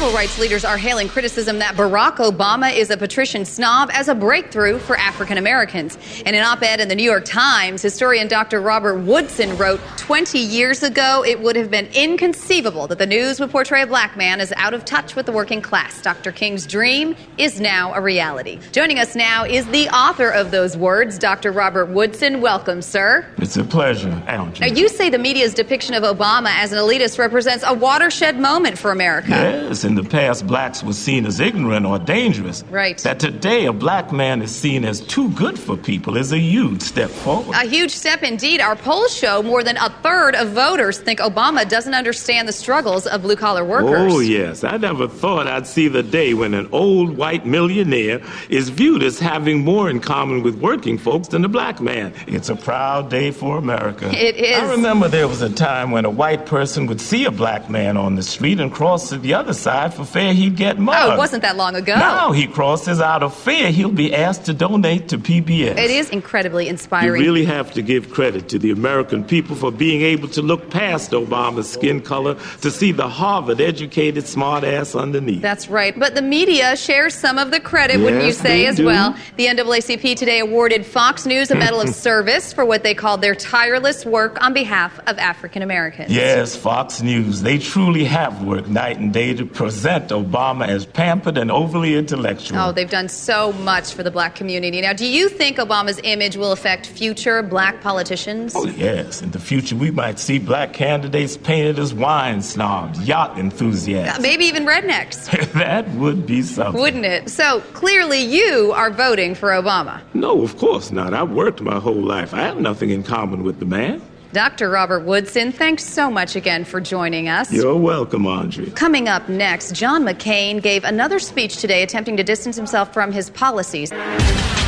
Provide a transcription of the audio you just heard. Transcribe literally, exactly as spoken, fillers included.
civil rights leaders are hailing criticism that Barack Obama is a patrician snob as a breakthrough for African Americans. In an op-ed in the New York Times, historian Doctor Robert Woodson wrote, twenty years ago, it would have been inconceivable that the news would portray a black man as out of touch with the working class. Doctor King's dream is now a reality. Joining us now is the author of those words, Doctor Robert Woodson. Welcome, sir. It's a pleasure, Andrew. Now, you say the media's depiction of Obama as an elitist represents a watershed moment for America. Yes, in the past, blacks were seen as ignorant or dangerous. Right. That today a black man is seen as too good for people is a huge step forward. A huge step indeed. Our polls show more than a third of voters think Obama doesn't understand the struggles of blue-collar workers. Oh, yes. I never thought I'd see the day when an old white millionaire is viewed as having more in common with working folks than a black man. It's a proud day for America. It is. I remember there was a time when a white person would see a black man on the street and cross to the other side for fear he'd get mugged. Oh, it wasn't that long ago. Now he crosses out of fear he'll be asked to donate to P B S. It is incredibly inspiring. You really have to give credit to the American people for being able to look past Obama's skin color to see the Harvard-educated smartass underneath. That's right. But the media shares some of the credit, Yes, wouldn't you say, they as do. well? The N double A C P today awarded Fox News a Medal of Service for what they called their tireless work on behalf of African Americans. Yes, Fox News. They truly have worked night and day to present Obama as pampered and overly intellectual. Oh, they've done so much for the black community. Now, do you think Obama's image will affect future black politicians? Oh, yes. In the future, we might see black candidates painted as wine snobs, yacht enthusiasts. Uh, maybe even rednecks. That would be something. Wouldn't it? So, clearly you are voting for Obama. No, of course not. I've worked my whole life. I have nothing in common with the man. Doctor Robert Woodson, thanks so much again for joining us. You're welcome, Andre. Coming up next, John McCain gave another speech today attempting to distance himself from his policies.